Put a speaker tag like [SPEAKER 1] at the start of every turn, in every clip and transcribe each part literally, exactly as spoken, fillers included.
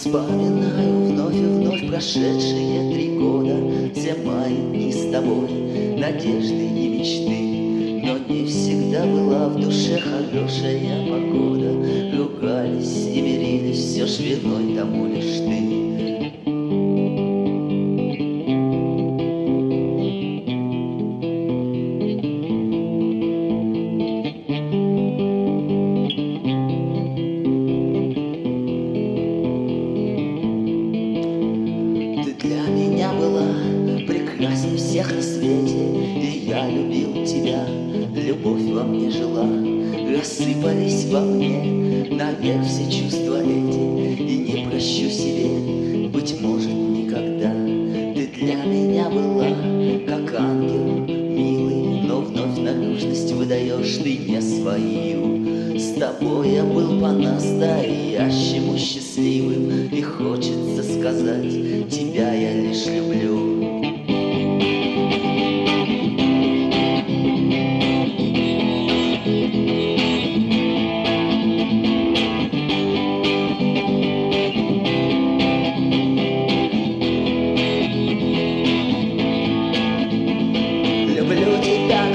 [SPEAKER 1] Вспоминаю вновь и вновь прошедшие три года, все мои дни с тобой, надежды и мечты. Но не всегда была в душе хорошая погода, ругались и мирились, все ж виной тому лишь ты. Прекрасней всех на свете, и я любил тебя, любовь во мне жила. Рассыпались во мне наверх все чувства эти, и не прощу себе, быть может, никогда. Ты для меня была, как ангел милый, но вновь наружность выдаешь ты не свою. С тобой я был по-настоящему счастливым, и хочется сказать, тебя я лишь люблю.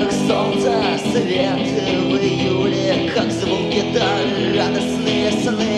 [SPEAKER 1] Солнце, свет в июле, как звук гитары, радостные сны.